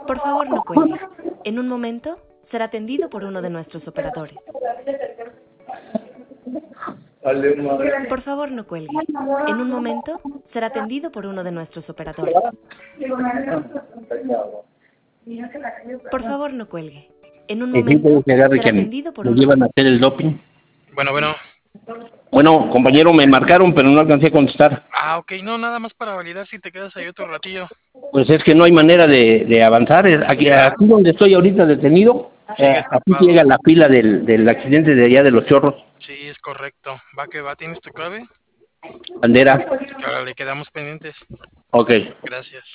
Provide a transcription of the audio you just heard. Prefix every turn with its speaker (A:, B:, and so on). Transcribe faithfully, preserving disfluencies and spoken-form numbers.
A: Por favor, no cuelgue. En un momento será atendido por uno de nuestros operadores. Por favor, no cuelgue. En un momento será atendido por uno de nuestros operadores. Por favor, no cuelgue. En un
B: ¿Y sí
A: momento
B: puede llegar de
A: será
B: que
A: atendido por
B: me
A: uno de
B: llevan a hacer el doping?
C: Bueno, bueno.
B: Bueno, compañero, me marcaron, pero no alcancé a contestar.
C: Ah, ok, no, nada más para validar si te quedas ahí otro ratillo.
B: Pues es que no hay manera de, de avanzar. Es Aquí, aquí donde estoy ahorita detenido, eh,
C: Sigues
B: aquí
C: ocupado.
B: llega la fila del, del accidente de allá de los Chorros.
C: Sí, es correcto. Va que va, ¿tienes tu clave?
B: Bandera.
C: Ahora le quedamos pendientes.
B: Ok.
C: Gracias.